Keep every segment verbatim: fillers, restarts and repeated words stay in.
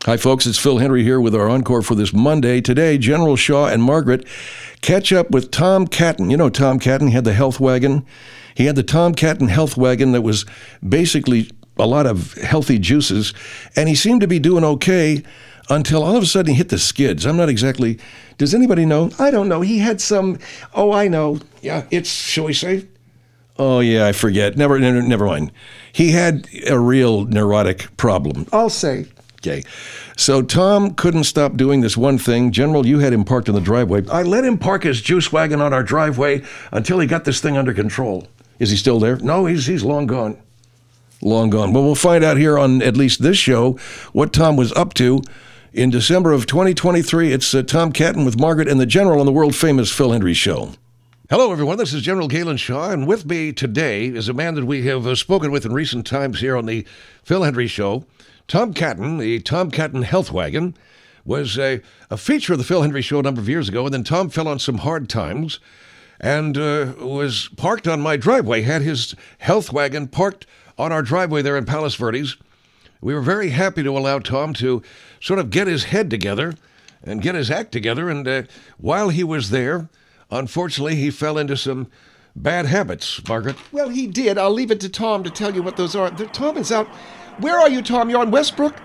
Hi, folks. It's Phil Hendry here with our encore for this Monday. Today, General Shaw and Margaret catch up with Tom Catton. You know Tom Catton, he had the health wagon. He had the Tom Catton health wagon that was basically a lot of healthy juices, and he seemed to be doing okay until all of a sudden he hit the skids. I'm not exactly... Does anybody know? I don't know. He had some... Oh, I know. Yeah, it's... Shall we say? Oh, yeah, I forget. Never, never, never mind. He had a real neurotic problem. I'll say... Okay. So Tom couldn't stop doing this one thing. General, you had him parked in the driveway. I let him park his juice wagon on our driveway until he got this thing under control. Is he still there? No, he's he's long gone. Long gone. Well, we'll find out here on at least this show what Tom was up to in December of twenty twenty-three. It's uh, Tom Catton with Margaret and the General on the world-famous Phil Hendry Show. Hello, everyone. This is General Galen Shaw, and with me today is a man that we have uh, spoken with in recent times here on the Phil Hendry Show. Tom Catton, the Tom Catton Health Wagon, was a, a feature of the Phil Hendry Show a number of years ago, and then Tom fell on some hard times and uh, was parked on my driveway, had his health wagon parked on our driveway there in Palos Verdes. We were very happy to allow Tom to sort of get his head together and get his act together, and uh, while he was there, unfortunately, he fell into some bad habits, Margaret. Well, he did. I'll leave it to Tom to tell you what those are. The, Tom is out... Where are you, Tom? You're on Westbrook?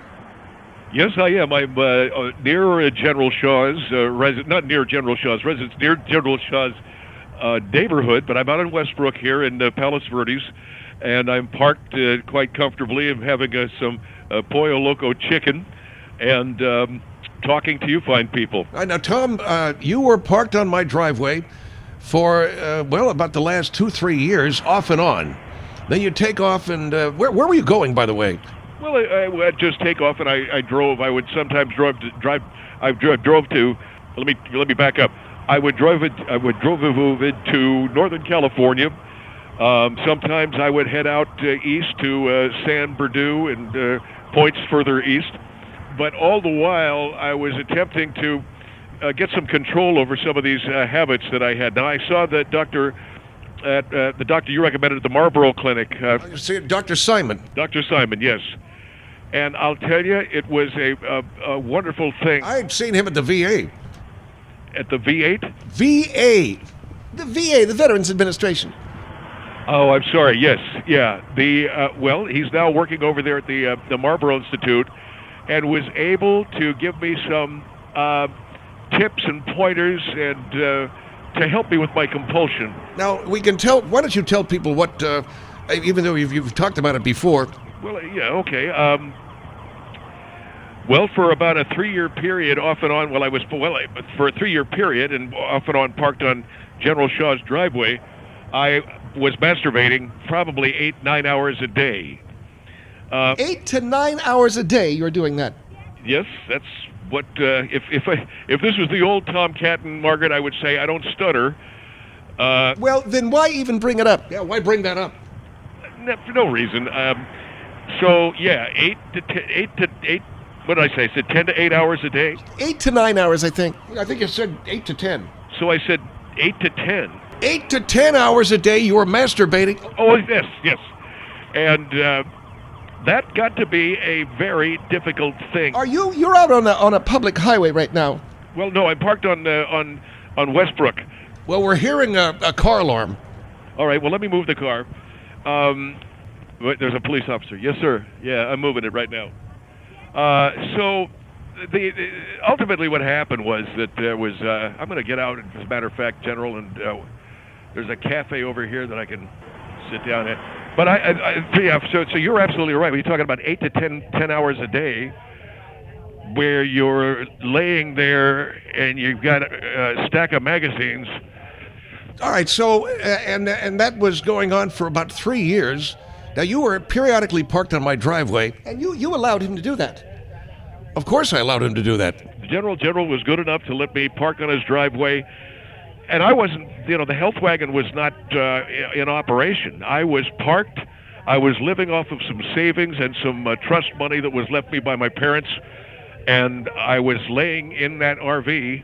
Yes, I am. I'm uh, uh, near uh, General Shaw's uh, residence, not near General Shaw's residence, near General Shaw's uh, neighborhood, but I'm out in Westbrook here in uh, Palos Verdes, and I'm parked uh, quite comfortably. I'm having uh, some uh, Pollo Loco chicken and um, talking to you fine people. All right, now, Tom, uh, you were parked on my driveway for, uh, well, about the last two, three years, off and on. Then you take off, and uh, where where were you going, by the way? Well, I, I would just take off, and I, I drove. I would sometimes drive to, drive. I drove, drove to. Let me let me back up. I would drive it. I would drove it to Northern California. Um, sometimes I would head out uh, east to uh, San Bernardino and uh, points further east. But all the while, I was attempting to uh, get some control over some of these uh, habits that I had. Now, I saw that Doctor At uh, the doctor you recommended at the Marlboro Clinic. Uh, See, Doctor Simon. Doctor Simon, yes. And I'll tell you, it was a, a, a wonderful thing. I'd seen him at the V A. At the V eight? V A. The V A, the Veterans Administration. Oh, I'm sorry. Yes, yeah. The uh, well, he's now working over there at the uh, the Marlboro Institute, and was able to give me some uh, tips and pointers and. Uh, to help me with my compulsion. Now, we can tell, why don't you tell people what, uh, even though you've, you've talked about it before. Well, yeah, okay. Um, well, for about a three-year period, off and on, well, I was, well, for a three-year period, and off and on parked on General Shaw's driveway, I was masturbating probably eight, nine hours a day. Uh, eight to nine hours a day you're doing that? Yes, that's what, uh, if if I, if this was the old Tom Catton, Margaret, I would say I don't stutter. Uh, well, then why even bring it up? Yeah, why bring that up? No, for no reason. Um, so yeah, eight to ten, eight to eight. What did I say? I said ten to eight hours a day. Eight to nine hours, I think. I think you said eight to ten. So I said eight to ten. Eight to ten hours a day you were masturbating. Oh yes, yes, and. Uh, That got to be a very difficult thing. Are you you're out on a on a public highway right now? Well, no, I'm parked on uh, on on Westbrook. Well, we're hearing a, a car alarm. All right, well, let me move the car. Um, there's a police officer. Yes, sir. Yeah, I'm moving it right now. Uh, so, the, the ultimately what happened was that there was. Uh, I'm going to get out, as a matter of fact, General, and uh, there's a cafe over here that I can sit down at. But I, I, I yeah, so, so you're absolutely right. When you're talking about eight to ten, ten hours a day, where you're laying there and you've got a stack of magazines. All right, so, uh, and and that was going on for about three years. Now, you were periodically parked on my driveway. And you, you allowed him to do that? Of course I allowed him to do that. The General General was good enough to let me park on his driveway. And I wasn't, you know, the health wagon was not uh, in operation. I was parked. I was living off of some savings and some uh, trust money that was left me by my parents. And I was laying in that R V,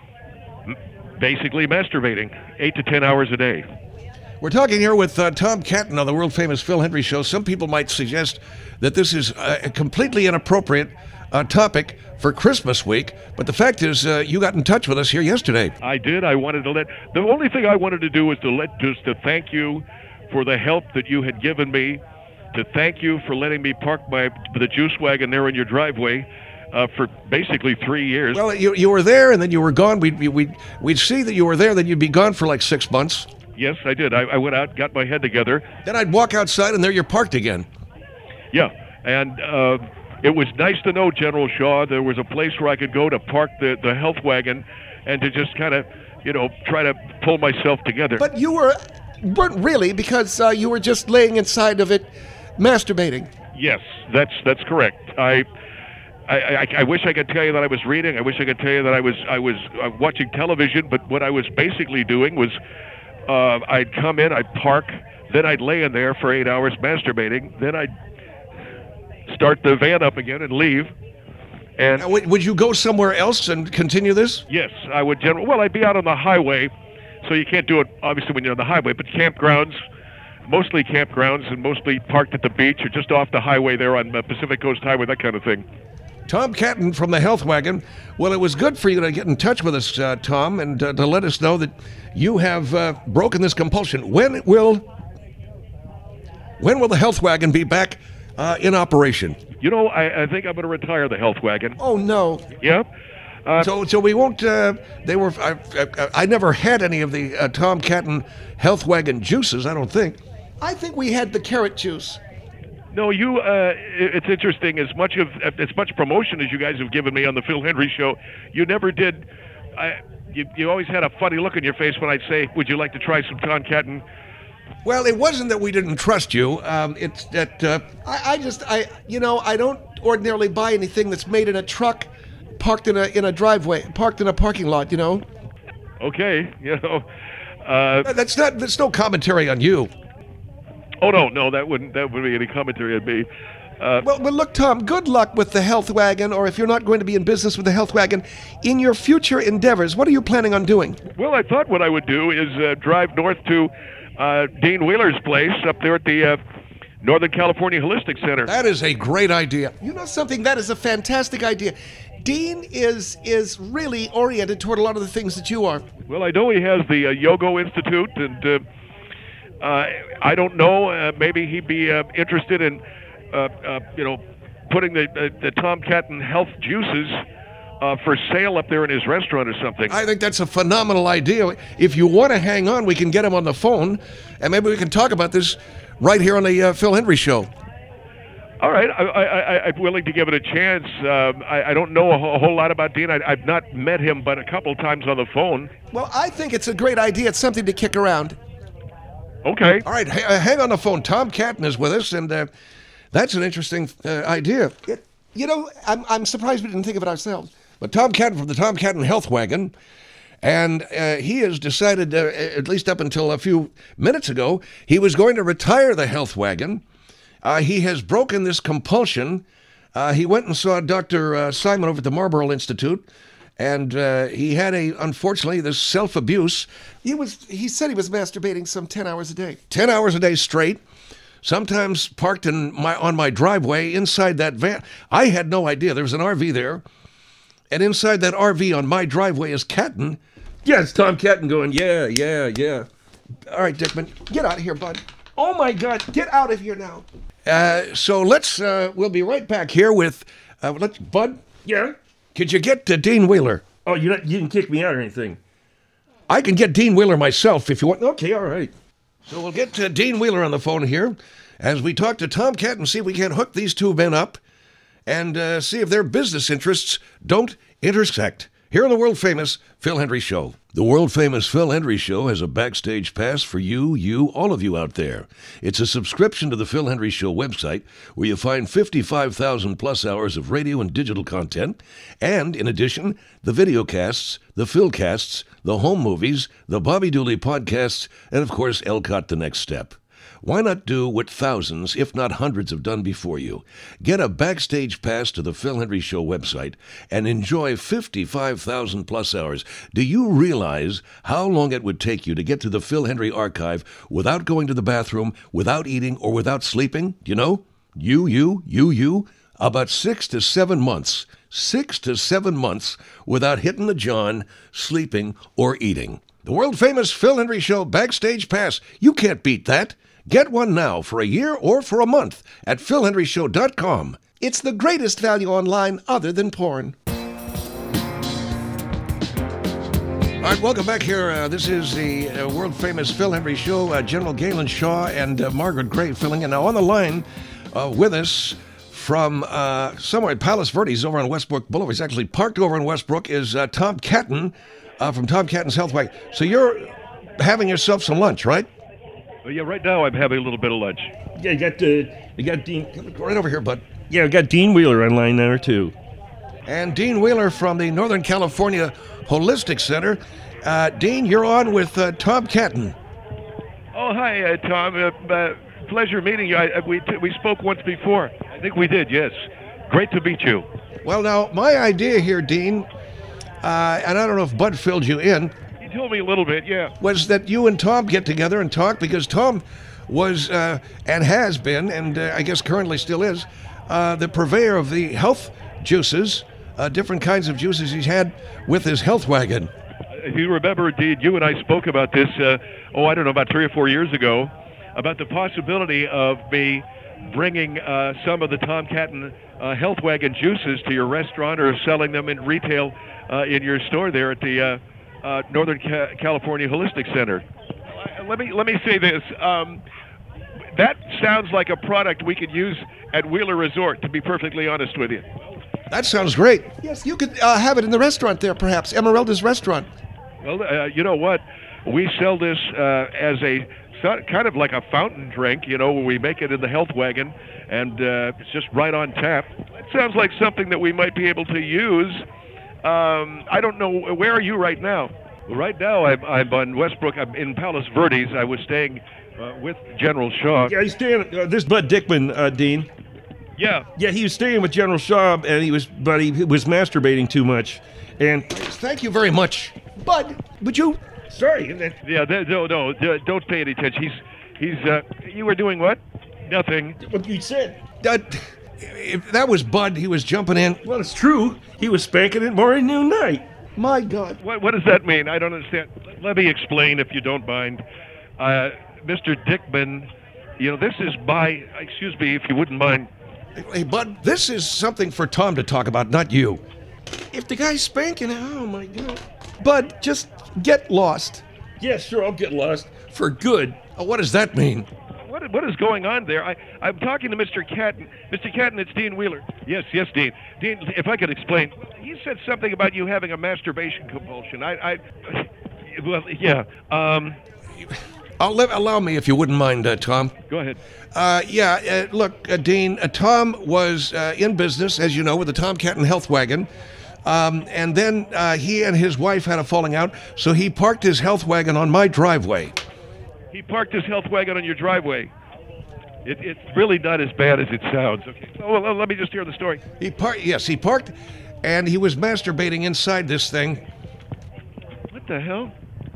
basically masturbating, eight to ten hours a day. We're talking here with uh, Tom Catton on the world-famous Phil Hendry Show. Some people might suggest that this is uh, completely inappropriate. uh, topic for Christmas week, but the fact is uh, you got in touch with us here yesterday. I did. I wanted to let the only thing I wanted to do was to let just to thank you for the help that you had given me, to thank you for letting me park my the juice wagon there in your driveway uh, for basically three years. Well, you you were there and then you were gone. We'd we'd we'd see that you were there, then you'd be gone for like six months. Yes, I did. I, I went out, got my head together. Then I'd walk outside and there you're parked again. Yeah, and uh, it was nice to know, General Shaw, there was a place where I could go to park the, the health wagon and to just kind of, you know, try to pull myself together. But you were, weren't really, because uh, you were just laying inside of it, masturbating. Yes, that's that's correct. I, I, I, I wish I could tell you that I was reading. I wish I could tell you that I was I was uh, watching television. But what I was basically doing was, uh, I'd come in, I'd park, then I'd lay in there for eight hours masturbating. Then I'd start the van up again and leave. And Now, would would you go somewhere else and continue this? yes, I would general. Well, I'd be out on the highway, so you can't do it obviously when you're on the highway. But campgrounds, mostly campgrounds, and mostly parked at the beach or just off the highway there on uh, Pacific Coast Highway, that kind of thing. Tom Catton from the Health Wagon. Well, it was good for you to get in touch with us, uh, Tom, and uh, to let us know that you have uh, broken this compulsion. When will when will the Health Wagon be back uh, in operation? You know, I, I think I'm going to retire the health wagon. Oh, no. Yeah. Uh, So, so we won't. Uh, they were. I, I, I never had any of the uh, Tom Catton Health Wagon juices. I don't think. I think we had the carrot juice. No, you. Uh, it- it's interesting. As much of as much promotion as you guys have given me on the Phil Hendry Show, you never did. I, you, you always had a funny look on your face when I'd say, "Would you like to try some Tom Catton?" Well, it wasn't that we didn't trust you. Um, it's that. Uh, I, I just, I, you know, I don't ordinarily buy anything that's made in a truck, parked in a in a driveway, parked in a parking lot. You know. Okay, you know. Uh, that's not. That's no commentary on you. oh no, no, that wouldn't that wouldn't be any commentary on me. Uh, Well, well, look, Tom. Good luck with the health wagon, or if you're not going to be in business with the health wagon, in your future endeavors, what are you planning on doing? well, I thought what I would do is uh, drive north to uh, Dean Wheeler's place up there at the uh, Northern California Holistic Center. That is a great idea. You know something? That is a fantastic idea. Dean is is really oriented toward a lot of the things that you are. Well, I know he has the uh, Yogo Institute, and uh, uh, I don't know. Uh, maybe he'd be uh, interested in, uh, uh, you know, putting the, the, the Tom Catton health juices uh, for sale up there in his restaurant or something. I think that's a phenomenal idea. If you want to hang on, we can get him on the phone, and maybe we can talk about this right here on the uh, Phil Hendry Show. All right, I, I, I, I'm willing to give it a chance. Um, I, I don't know a, whole- a whole lot about Dean. I, I've not met him, but a couple times on the phone. Well, I think it's a great idea. It's something to kick around. Okay. All right, ha- uh, hang on the phone. Tom Catton is with us, and uh, that's an interesting uh, idea. It, you know, I'm I'm surprised we didn't think of it ourselves. But Tom Catton from the Tom Catton Health Wagon, and uh, he has decided, uh, at least up until a few minutes ago, he was going to retire the Health Wagon. Uh, he has broken this compulsion. Uh, he went and saw Doctor Uh, Simon over at the Marlborough Institute, and uh, he had a, unfortunately, this self-abuse. He was he said he was masturbating some ten hours a day. ten hours a day straight, sometimes parked in my on my driveway inside that van. I had no idea. There was an R V there, and inside that R V on my driveway is Catton. Yeah, it's Tom Catton going, yeah, yeah, yeah. All right, Dickman. Get out of here, bud. Oh my God, get out of here now. Uh, so let's, uh, we'll be right back here with, uh, let's, Bud, Yeah? could you get to Dean Wheeler? Oh, you not, you didn't kick me out or anything. I can get Dean Wheeler myself if you want. Okay, all right. So we'll get to Dean Wheeler on the phone here as we talk to Tom Catton, see if we can hook these two men up and uh, see if their business interests don't intersect. Here on the world-famous Phil Hendry Show. The world-famous Phil Hendry Show has a backstage pass for you, you, all of you out there. It's a subscription to the Phil Hendry Show website where you find fifty-five thousand plus hours of radio and digital content, and, in addition, the videocasts, the Philcasts, the home movies, the Bobby Dooley podcasts, and, of course, Elcott The Next Step. Why not do what thousands, if not hundreds, have done before you? Get a backstage pass to the Phil Hendry Show website and enjoy fifty-five thousand plus hours. Do you realize how long it would take you to get to the Phil Hendry archive without going to the bathroom, without eating, or without sleeping? Do you know? You, you, you, you. about six to seven months, six to seven months without hitting the john, sleeping, or eating. The world-famous Phil Hendrie Show Backstage Pass. You can't beat that. Get one now for a year or for a month at phil hendrie show dot com. It's the greatest value online other than porn. All right, welcome back here. Uh, this is the uh, world-famous Phil Hendrie Show. Uh, General Galen Shaw and uh, Margaret Gray filling in. Now, on the line uh, with us from uh, somewhere at Palos Verdes over on Westbrook Boulevard. He's actually parked over in Westbrook, is uh, Tom Catton uh, from Tom Catton's Health Wagon. So you're having yourself some lunch, right? Well, yeah, right now I'm having a little bit of lunch. Yeah, you got uh, you got Dean. Go right over here, bud. Yeah, we got Dean Wheeler on line there too. And Dean Wheeler from the Northern California Holistic Center. Uh, Dean, you're on with uh, Tom Catton. Oh, hi, uh, Tom. Uh, uh, pleasure meeting you. I, uh, we t- we spoke once before. I think we did. Yes. Great to meet you. Well, now my idea here, Dean, uh, and I don't know if Bud filled you in. He told me a little bit. Yeah. Was that you and Tom get together and talk, because Tom was uh, and has been, and uh, I guess currently still is, uh, the purveyor of the health juices, uh, different kinds of juices he's had with his health wagon. If you remember, indeed, you and I spoke about this, uh, oh, I don't know, about three or four years ago, about the possibility of me bringing uh, some of the Tom Catton uh, Health Wagon juices to your restaurant or selling them in retail uh, in your store there at the uh, uh, Northern Ca- California Holistic Center. Uh, let me let me say this. Um, that sounds like a product we could use at Wheeler Resort, to be perfectly honest with you. That sounds great. Yes, you could uh, have it in the restaurant there, perhaps. Emeralda's restaurant. Well, uh, you know what? We sell this uh, as a so- kind of like a fountain drink, you know, where we make it in the health wagon, and uh, it's just right on tap. It sounds like something that we might be able to use. Um, I don't know, where are you right now? Right now, I'm, I'm on Westbrook. I'm in Palos Verdes. I was staying uh, with General Shaw. Yeah, he's staying. Uh, this is Bud Dickman, uh, Dean. Yeah. Yeah, he was staying with General Shaw, and he was, but he was masturbating too much. And Thank you very much. Bud, would you... sorry, and then- Yeah, th- no, no, d- don't pay any attention. He's, he's, uh, you were doing what? Nothing. what you said. That, if that was Bud, he was jumping in. Well, it's true. He was spanking it morning, noon, night. My God. What, what does that mean? I don't understand. Let me explain, if you don't mind. Uh, Mister Dickman, you know, this is my, excuse me, if you wouldn't mind. Hey, Bud, this is something for Tom to talk about, not you. If the guy's spanking it, oh my God. Bud, just get lost. Yeah, sure, I'll get lost for good. Oh, what does that mean? What, what is going on there? I, I'm talking to Mister Catton. Mister Catton, it's Dean Wheeler. Yes, yes, Dean. Dean, if I could explain. He said something about you having a masturbation compulsion. I, I well, yeah. Um, I'll let, allow me, if you wouldn't mind, uh, Tom. go ahead. Uh, yeah, uh, look, uh, Dean, uh, Tom was uh, in business, as you know, with the Tom Catton Health Wagon. Um, and then uh, he and his wife had a falling out, so he parked his health wagon on my driveway. He parked his health wagon on your driveway. It, it's really not as bad as it sounds. Okay. Oh, well, let me just hear the story. He parked, yes, he parked, and he was masturbating inside this thing. What the hell?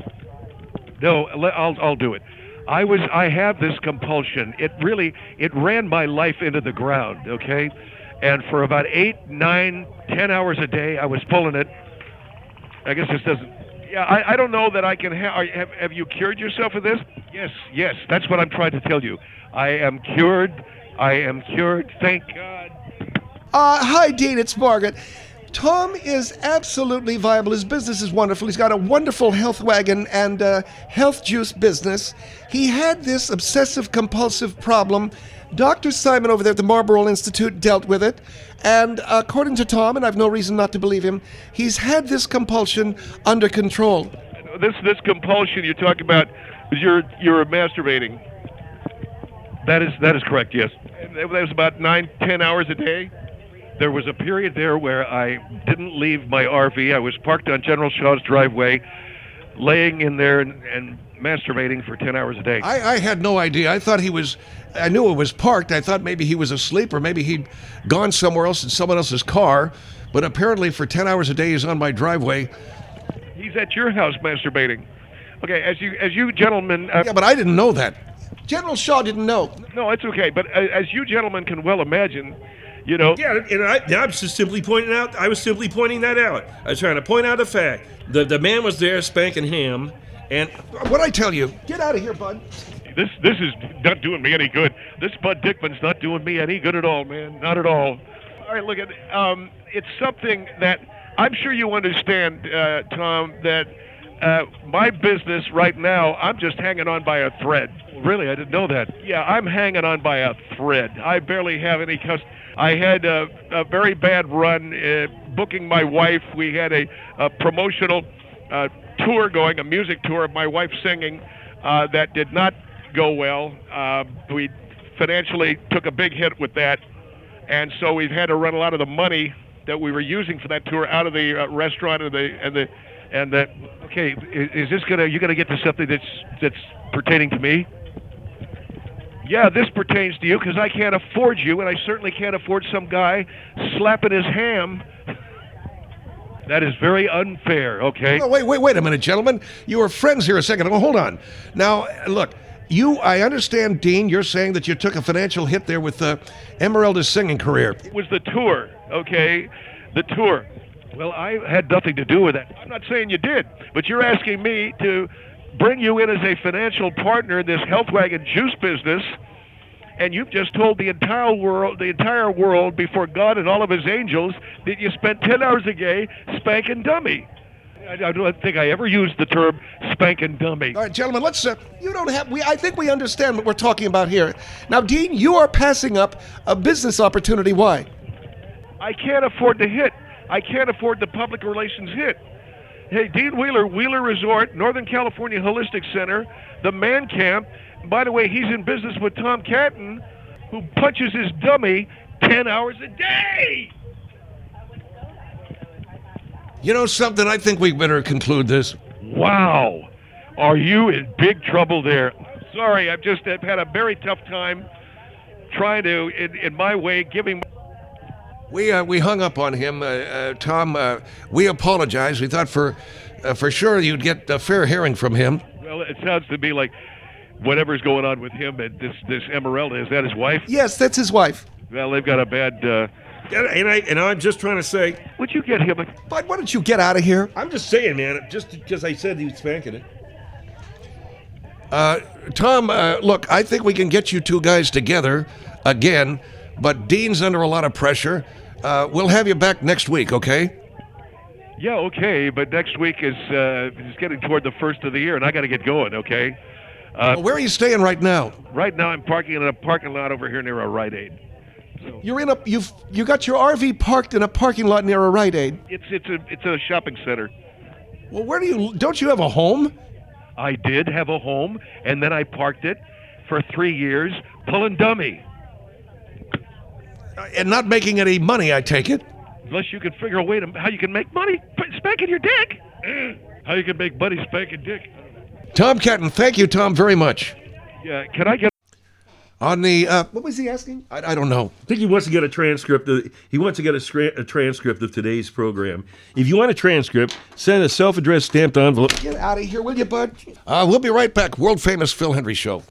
No, le- I'll I'll do it. I was I have this compulsion. It really it ran my life into the ground. Okay, and for about eight, nine, ten hours a day, I was pulling it. I guess this doesn't. Yeah, I, I don't know that I can ha- are, have. Have you cured yourself of this? Yes, yes. That's what I'm trying to tell you. I am cured. I am cured. Thank God. Uh, hi, Dean. It's Margaret. Tom is absolutely viable. His business is wonderful. He's got a wonderful health wagon and uh, health juice business. He had this obsessive compulsive problem. Doctor Simon over there at the Marlborough Institute dealt with it. And according to Tom, and I've no reason not to believe him, he's had this compulsion under control. This this compulsion you're talking about is you're you're masturbating. That is that is correct. Yes, that was about nine ten hours a day. There was a period there where I didn't leave my R V. I was parked on General Shaw's driveway, laying in there and, and masturbating for ten hours a day. I, I had no idea. I thought he was, I knew it was parked. I thought maybe he was asleep or maybe he'd gone somewhere else in someone else's car. But apparently for ten hours a day he's on my driveway. He's at your house masturbating. Okay, as you as you gentlemen. Uh, Yeah, but I didn't know that. General Shaw didn't know. No, it's okay. But uh, as you gentlemen can well imagine, You know. Yeah, and I, I was just simply pointing out. I was simply pointing that out. I was trying to point out a fact. The the man was there spanking him, and What I tell you, get out of here, bud. This this is not doing me any good. This Bud Dickman's not doing me any good at all, man. Not at all. All right, look at um, it's something that I'm sure you understand, uh, Tom. That uh, my business right now, I'm just hanging on by a thread. Really, I didn't know that. Yeah, I'm hanging on by a thread. I barely have any cust. I had a, a very bad run uh, booking my wife. We had a, a promotional uh, tour going, a music tour of my wife singing uh, that did not go well. Uh, we financially took a big hit with that, and so we've had to run a lot of the money that we were using for that tour out of the uh, restaurant and the and the and that. Okay, is, is this gonna you gonna get to something that's that's pertaining to me? Yeah, this pertains to you because I can't afford you, and I certainly can't afford some guy slapping his ham. That is very unfair. Okay. Oh, wait, wait, wait a minute, gentlemen. You were friends here a second ago. Hold on. Now, look, you. I understand, Dean. You're saying that you took a financial hit there with uh, Emeralda's singing career. It was the tour, okay? The tour. Well, I had nothing to do with that. I'm not saying you did, but you're asking me to bring you in as a financial partner in this Health Wagon juice business, and you've just told the entire world, the entire world, before God and all of His angels, that you spent ten hours a day spanking dummy. I, I don't think I ever used the term spanking dummy. All right, gentlemen, let's. Uh, you don't have. We. I think we understand what we're talking about here. Now, Dean, you are passing up a business opportunity. Why? I can't afford the hit. I can't afford the public relations hit. Hey, Dean Wheeler, Wheeler Resort, Northern California Holistic Center, the Man Camp. By the way, he's in business with Tom Catton, who punches his dummy ten hours a day. You know something? I think we better conclude this. Wow. Are you in big trouble there? Sorry, I've just I've had a very tough time trying to, in, in my way, giving... We uh, we hung up on him, uh, uh, Tom. Uh, we apologize. We thought for uh, for sure you'd get a fair hearing from him. Well, it sounds to me like whatever's going on with him and this this Emeralda, is that his wife? Yes, that's his wife. Well, they've got a bad... Uh, and, and I and I'm just trying to say. would you get him a... Bud, why don't you get out of here? I'm just saying, man. Just because I said he was spanking it. Uh, Tom, uh, look, I think we can get you two guys together again, but Dean's under a lot of pressure. Uh, we'll have you back next week, okay? Yeah, okay, but next week is uh, is getting toward the first of the year, and I got to get going, okay? Uh, Well, where are you staying right now? right now, I'm parking in a parking lot over here near a Rite Aid. You're in a you've you got your R V parked in a parking lot near a Rite Aid. It's it's a it's a shopping center. Well, where do you don't you have a home? I did have a home, and then I parked it for three years, pulling dummy. Uh, and not making any money, I take it. Unless you can figure a way to how you can make money p- spanking your dick. How you can make money spanking dick. Tom Catton, thank you, Tom, very much. Yeah, can I get... On the uh, what was he asking? I, I don't know. I think he wants to get a transcript. Of, he wants to get a, scra- a transcript of today's program. If you want a transcript, send a self-addressed stamped envelope. Get out of here, will you, bud? Uh, we'll be right back. World famous Phil Hendry Show.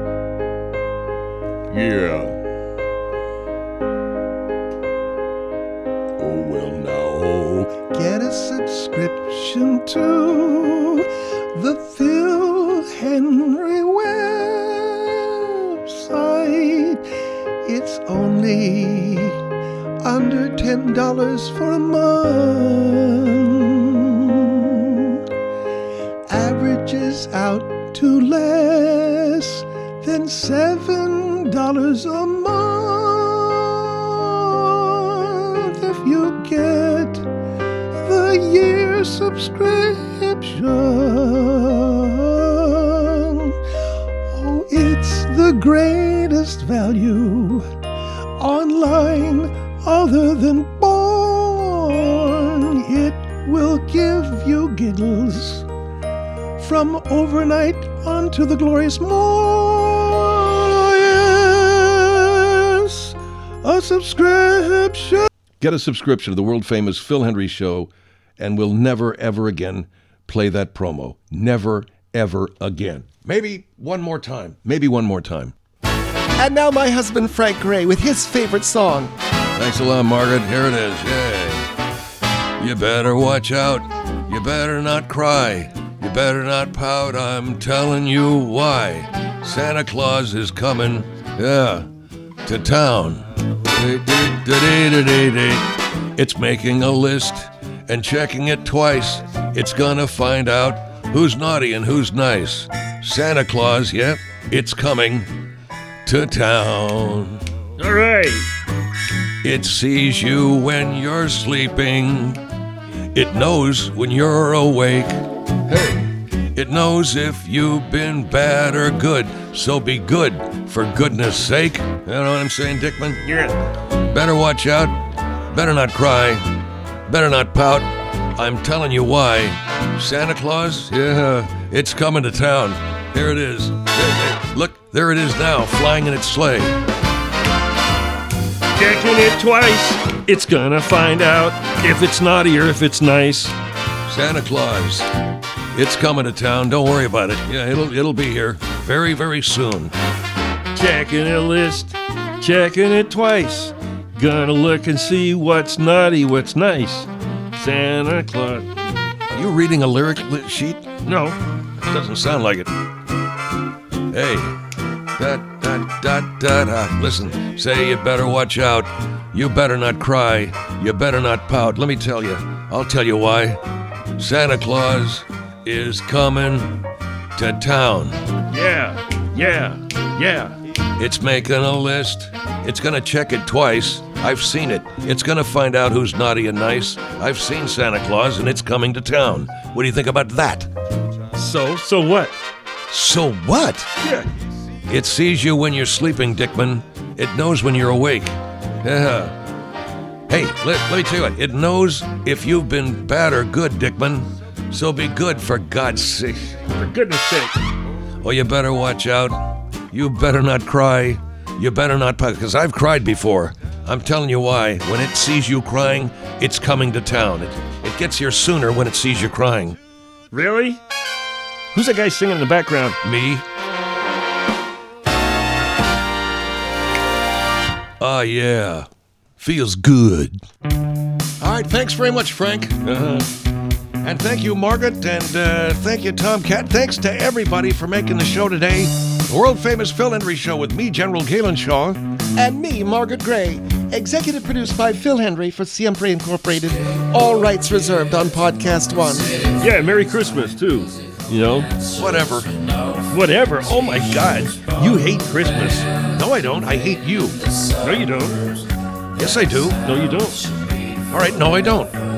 Yeah. Oh, well, now. Get a subscription to the Phil Henry website. It's only under ten dollars for a month. Averages out to less than seven dollars a month if you get the year subscription. Oh, it's the greatest value online other than porn. It will give you giggles from overnight onto the glorious morn. Yes, a subscription. Get a subscription to the world famous Phil Hendry Show, and we'll never, ever again play that promo. Never, ever again. Maybe one more time. Maybe one more time. And now my husband Frank Gray with his favorite song. Thanks a lot, Margaret. Here it is. Yay. You better watch out. You better not cry. You better not pout. I'm telling you why. Santa Claus is coming, yeah, to town. It's making a list and checking it twice. It's gonna find out who's naughty and who's nice. Santa Claus, yep, it's coming to town. All right. It sees you when you're sleeping. It knows when you're awake. Hey, it knows if you've been bad or good. So be good, for goodness sake. You know what I'm saying, Dickman? Yeah. Better watch out. Better not cry. Better not pout. I'm telling you why. Santa Claus, yeah, it's coming to town. Here it is. Hey, hey, look, there it is now, flying in its sleigh. Checking it twice. It's gonna find out if it's naughty or if it's nice. Santa Claus, it's coming to town. Don't worry about it. Yeah, it'll it'll be here very, very soon. Checking a list. Checking it twice. Gonna look and see what's naughty, what's nice. Santa Claus. You reading a lyric li- sheet? No. Doesn't sound like it. Hey, da da da da da. Listen, say you better watch out. You better not cry. You better not pout. Let me tell you. I'll tell you why. Santa Claus is coming to town. Yeah. Yeah. Yeah. It's making a list. It's gonna check it twice. I've seen it. It's gonna find out who's naughty and nice. I've seen Santa Claus, and it's coming to town. What do you think about that? So, so what? So what? Yeah. It sees you when you're sleeping, Dickman. It knows when you're awake. Yeah. Hey, let, let me tell you what. It knows if you've been bad or good, Dickman. So be good, for God's sake. For goodness sake. Oh, you better watch out. You better not cry. You better not pout, because I've cried before. I'm telling you why. When it sees you crying, it's coming to town. It, it gets here sooner when it sees you crying. Really? Who's that guy singing in the background? Me? Ah, yeah. Feels good. All right, thanks very much, Frank. Uh-huh. And thank you, Margaret, and uh, thank you, Tom Cat. Thanks to everybody for making the show today. The world-famous Phil Hendry Show with me, General Galen Shaw. And me, Margaret Gray. Executive produced by Phil Hendry for Siempre Incorporated. All rights reserved on Podcast One. Yeah, Merry Christmas, too. You know? Whatever. Whatever. Oh, my God. You hate Christmas. No, I don't. I hate you. No, you don't. Yes, I do. No, you don't. All right, no, I don't.